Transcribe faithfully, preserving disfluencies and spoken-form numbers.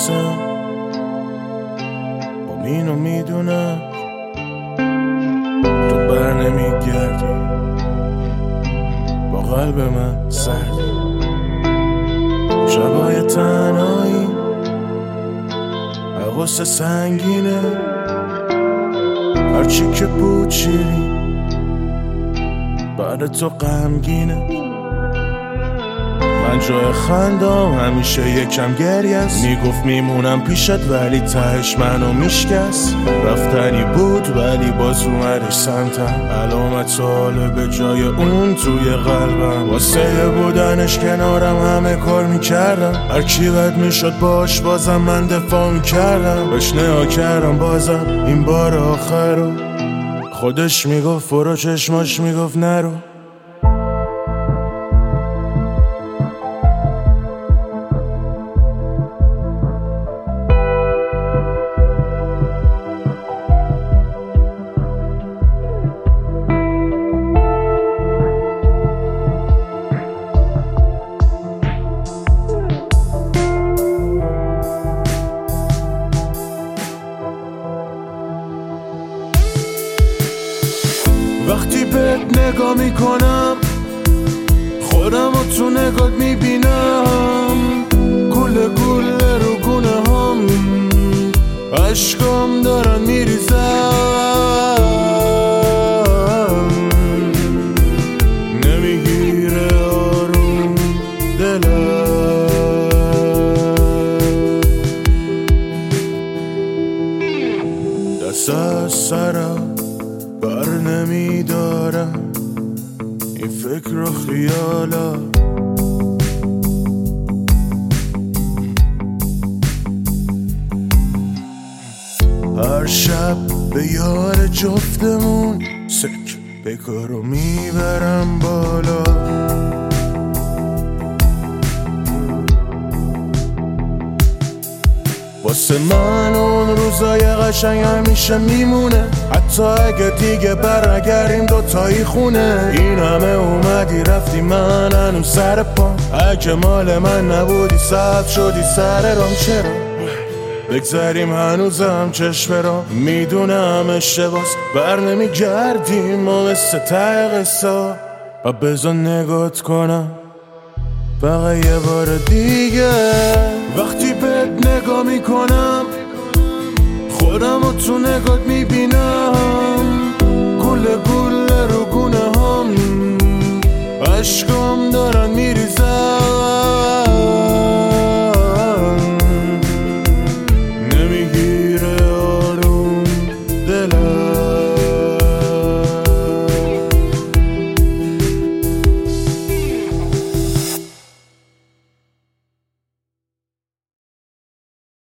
میرسم، با اینو میدونم تو بر نمیگردی، با قلب من سردی. شبای تنهایی حواس سنگینه، هرچی که بود شیرین بعد تو غمگینه. من جای خندم همیشه یکم گریه است، میگفت میمونم پیشت ولی تهش منو میشکست. رفتنی بود ولی باز اومدش سمتم، علامت سواله به جای اون توی قلبم. واسه بودنش کنارم همه کار میکردم، هرکی بد میشد باش بازم من دفاع میکردم. بهش نگاه کردم بازم این بار آخر رو، خودش میگفت برو، چشماش میگفت نرو. وقتی بهت نگاه میکنم خودم رو تو نگات میبینم، گله گله رو گونه هم عشقام دارن میریزم. نمیگیره آروم دلم، دست از سرم بر نمیدارم این فکر و خیالا. هر شب به یار جفتمون سک بکارو میبرم بالا. واسه من اون روزای قشنگ همیشه میمونه، حتی اگه دیگه برنگردیم دوتایی خونه. این همه اومدی رفتی من هنوز سر پام، اگه مال من نبودی سبز شدی سر رام. چرا بگذاریم هنوزم چشم را، میدونم اشتباس بر نمیگردیم ما مثل ته قصه. و بذار نگات کنم فقط یه بار دیگه. وقتی بهت نگاه میکنم خودم رو تو نگات میبینم، گله گله